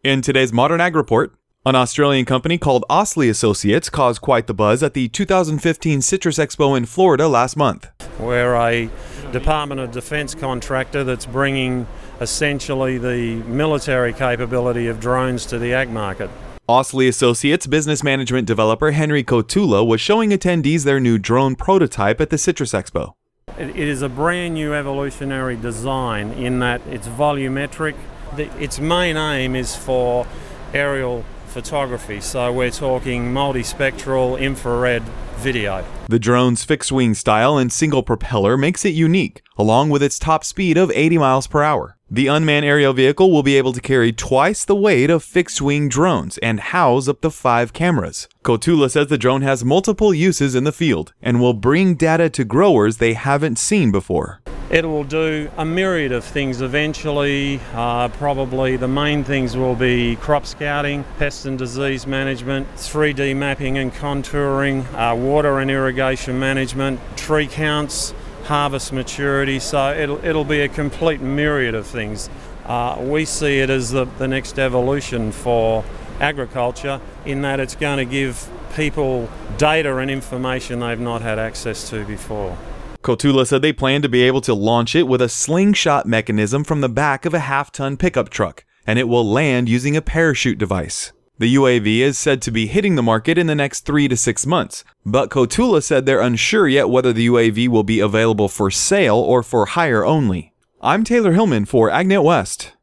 In today's Modern Ag Report, an Australian company called Ausley Associates caused quite the buzz at the 2015 Citrus Expo in Florida last month. We're a Department of Defence contractor that's bringing essentially the military capability of drones to the ag market. Ausley Associates business management developer Henry Kotula was showing attendees their new drone prototype at the Citrus Expo. It is a brand new evolutionary design in that it's volumetric. Its main aim is for aerial photography, so we're talking multispectral infrared video. The drone's fixed-wing style and single propeller makes it unique, along with its top speed of 80 miles per hour. The unmanned aerial vehicle will be able to carry twice the weight of fixed-wing drones and house up to 5 cameras. Kotula says the drone has multiple uses in the field and will bring data to growers they haven't seen before. It will do a myriad of things eventually. Probably the main things will be crop scouting, pest and disease management, 3D mapping and contouring, water and irrigation management, tree counts, harvest maturity. So it'll be a complete myriad of things. We see it as the next evolution for agriculture in that it's going to give people data and information they've not had access to before. Kotula said they plan to be able to launch it with a slingshot mechanism from the back of a half-ton pickup truck, and it will land using a parachute device. The UAV is said to be hitting the market in the next 3 to 6 months, but Kotula said they're unsure yet whether the UAV will be available for sale or for hire only. I'm Taylor Hillman for AgNet West.